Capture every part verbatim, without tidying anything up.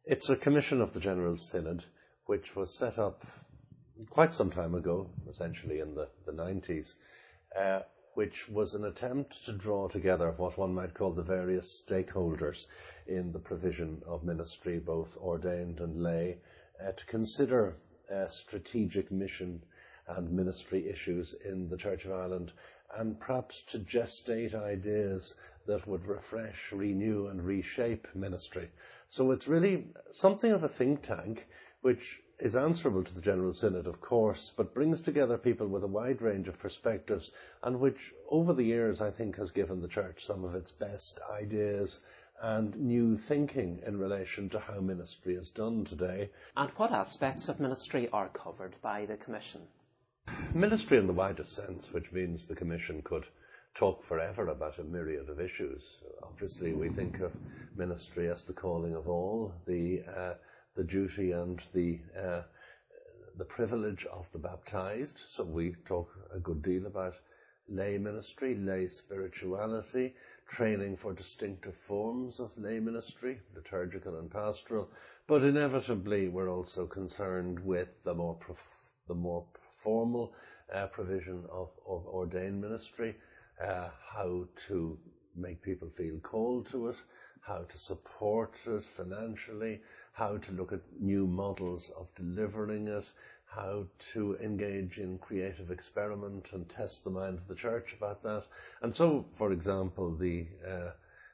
It's a commission of the General Synod, which was set up quite some time ago, essentially in the, the nineties, uh, which was an attempt to draw together what one might call the various stakeholders in the provision of ministry, both ordained and lay, uh, to consider uh, strategic mission and ministry issues in the Church of Ireland, and perhaps to gestate ideas that would refresh, renew and reshape ministry. So it's really something of a think tank which is answerable to the General Synod, of course, but brings together people with a wide range of perspectives, and which over the years I think has given the Church some of its best ideas and new thinking in relation to how ministry is done today. And what aspects of ministry are covered by the Commission? Ministry in the widest sense, which means the Commission could talk forever about a myriad of issues. Obviously, we think of ministry as the calling of all, the uh, the duty and the uh, the privilege of the baptized. So we talk a good deal about lay ministry, lay spirituality, training for distinctive forms of lay ministry, liturgical and pastoral. But inevitably, we're also concerned with the more prof- the more formal uh, provision of, of ordained ministry, uh, how to make people feel called to it, how to support it financially, how to look at new models of delivering it, how to engage in creative experiment and test the mind of the Church about that. And so, for example, the uh,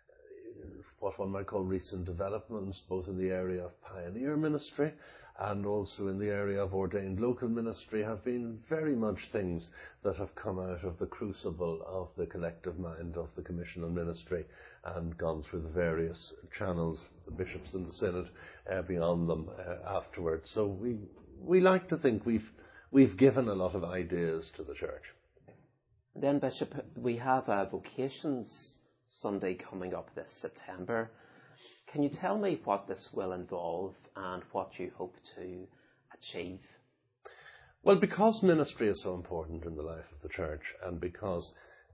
what one might call recent developments, both in the area of pioneer ministry and also in the area of ordained local ministry, have been very much things that have come out of the crucible of the collective mind of the Commission on Ministry and gone through the various channels, the bishops and the synod, uh, beyond them uh, afterwards. So we we like to think we've we've given a lot of ideas to the Church. Then, Bishop, we have a Vocations Sunday coming up this September. Can you tell me what this will involve and what you hope to achieve? Well, because ministry is so important in the life of the Church, and because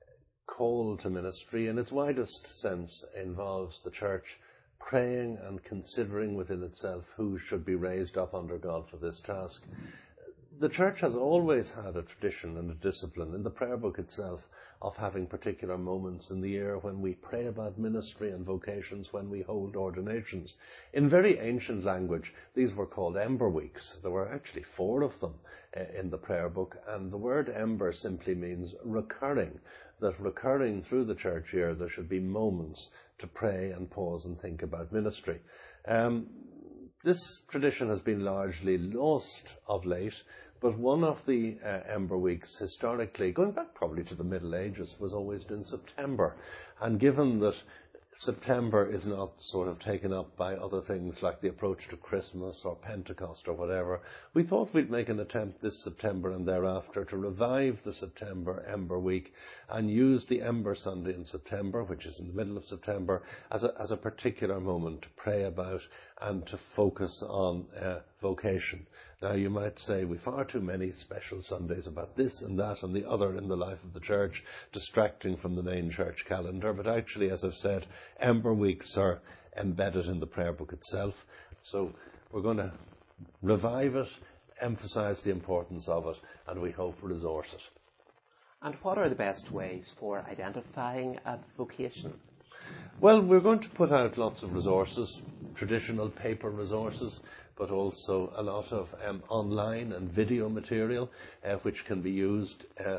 call to ministry in its widest sense involves the Church praying and considering within itself who should be raised up under God for this task, the Church has always had a tradition and a discipline in the prayer book itself of having particular moments in the year when we pray about ministry and vocations, when we hold ordinations. In very ancient language, these were called Ember Weeks. There were actually four of them uh, in the prayer book, and the word ember simply means recurring, that recurring through the church year there should be moments to pray and pause and think about ministry. Um, This tradition has been largely lost of late, but one of the uh, Ember Weeks historically, going back probably to the Middle Ages, was always in September. And given that September is not sort of taken up by other things like the approach to Christmas or Pentecost or whatever, we thought we'd make an attempt this September and thereafter to revive the September Ember Week and use the Ember Sunday in September, which is in the middle of September, as a, as a particular moment to pray about and to focus on uh, vocation. Now, you might say we've far too many special Sundays about this and that and the other in the life of the Church, distracting from the main Church calendar, but actually, as I've said, Ember Weeks are embedded in the prayer book itself. So we're going to revive it, emphasise the importance of it, and we hope resource it. And what are the best ways for identifying a vocation? Well, we're going to put out lots of resources, traditional paper resources, but also a lot of um, online and video material, uh, which can be used uh,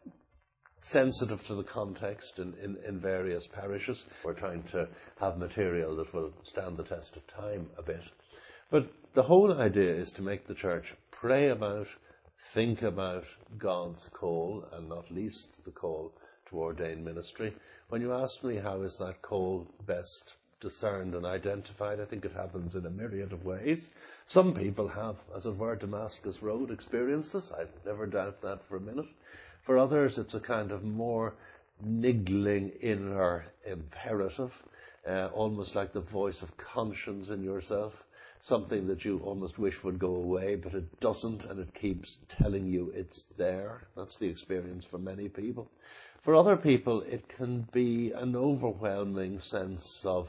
sensitive to the context in, in, in various parishes. We're trying to have material that will stand the test of time a bit. But the whole idea is to make the Church pray about, think about God's call, and not least the call to ordain ministry. When you ask me how is that call best discerned and identified, I think it happens in a myriad of ways. Some people have, as it were, Damascus Road experiences. I'd never doubt that for a minute. For others, it's a kind of more niggling inner imperative, uh, almost like the voice of conscience in yourself, something that you almost wish would go away, but it doesn't, and it keeps telling you it's there. That's the experience for many people. For other people, it can be an overwhelming sense of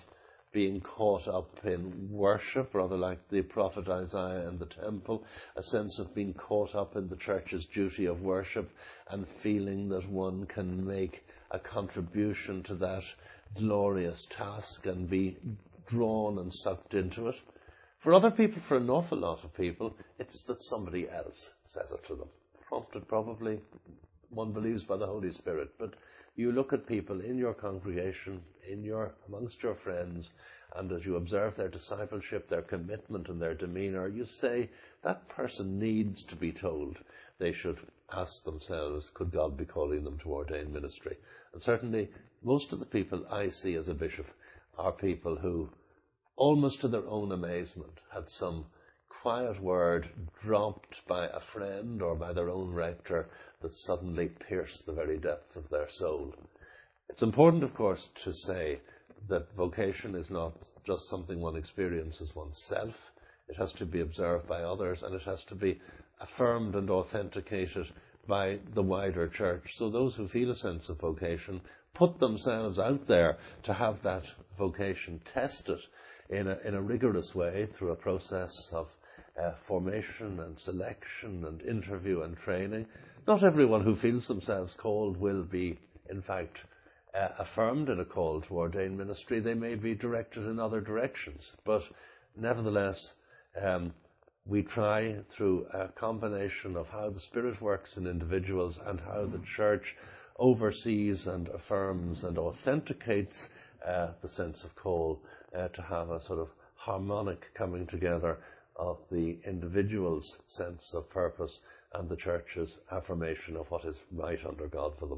being caught up in worship, rather like the prophet Isaiah in the temple, a sense of being caught up in the church's duty of worship and feeling that one can make a contribution to that glorious task and be drawn and sucked into it. For other people, for an awful lot of people, it's that somebody else says it to them. Prompted probably, one believes, by the Holy Spirit. But you look at people in your congregation, in your amongst your friends, and as you observe their discipleship, their commitment and their demeanour, you say, that person needs to be told. They should ask themselves, could God be calling them to ordain ministry? And certainly, most of the people I see as a bishop are people who, almost to their own amazement, had some quiet word dropped by a friend or by their own rector that suddenly pierced the very depths of their soul. It's important, of course, to say that vocation is not just something one experiences oneself. It has to be observed by others, and it has to be affirmed and authenticated by the wider church. So those who feel a sense of vocation put themselves out there to have that vocation tested in a, in a rigorous way through a process of uh, formation and selection and interview and training. Not everyone who feels themselves called will be, in fact, uh, affirmed in a call to ordain ministry. They may be directed in other directions. But nevertheless, um, we try through a combination of how the Spirit works in individuals and how the church oversees and affirms and authenticates uh, the sense of call uh, to have a sort of harmonic coming together of the individual's sense of purpose and the church's affirmation of what is right under God for them.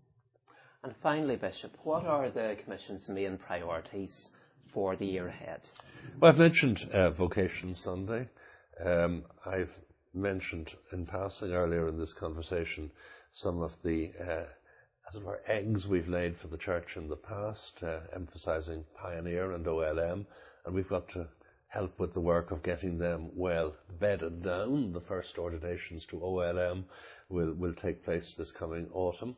And finally, Bishop, what are the Commission's main priorities for the year ahead? Well, I've mentioned uh, Vocation Sunday. Um, I've mentioned in passing earlier in this conversation some of the, uh, as it were, eggs we've laid for the church in the past, uh, emphasising Pioneer and O L M, and we've got to help with the work of getting them well bedded down. The first ordinations to O L M will, will take place this coming autumn.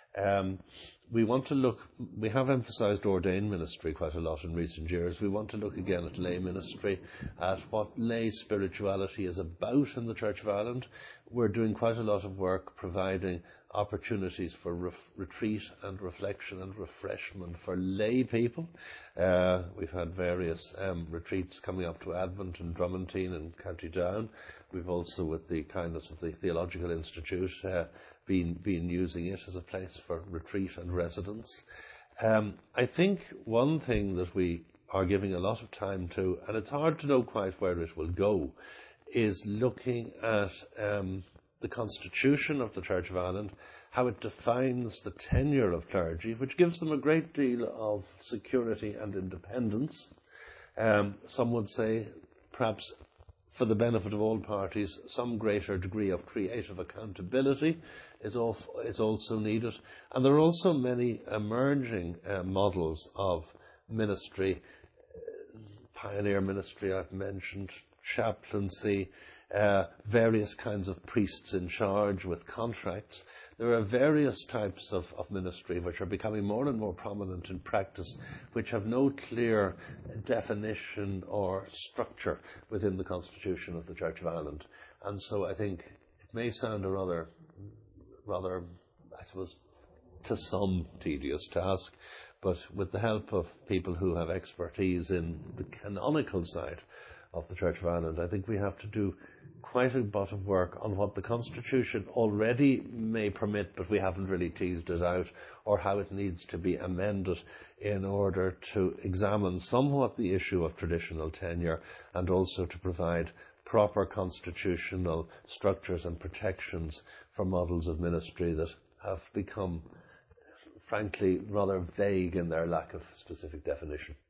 Um, we want to look, we have emphasised ordained ministry quite a lot in recent years. We want to look again at lay ministry, at what lay spirituality is about in the Church of Ireland. We're doing quite a lot of work providing opportunities for ref- retreat and reflection and refreshment for lay people. Uh, we've had various um, retreats coming up to Advent in Drummondine and County Down. We've also, with the kindness of the Theological Institute, uh, been, been using it as a place for retreat and residence. Um, I think one thing that we are giving a lot of time to, and it's hard to know quite where it will go, is looking at um, the constitution of the Church of Ireland, how it defines the tenure of clergy, which gives them a great deal of security and independence. Um, some would say, perhaps for the benefit of all parties, some greater degree of creative accountability is, off, is also needed. And there are also many emerging uh, models of ministry, uh, pioneer ministry I've mentioned, chaplaincy, Uh, various kinds of priests in charge with contracts. There are various types of, of ministry which are becoming more and more prominent in practice, which have no clear definition or structure within the constitution of the Church of Ireland. And so I think it may sound a rather, rather, I suppose, to some tedious task, but with the help of people who have expertise in the canonical side of the Church of Ireland, I think we have to do quite a bit of work on what the Constitution already may permit, but we haven't really teased it out, or how it needs to be amended in order to examine somewhat the issue of traditional tenure, and also to provide proper constitutional structures and protections for models of ministry that have become, frankly, rather vague in their lack of specific definition.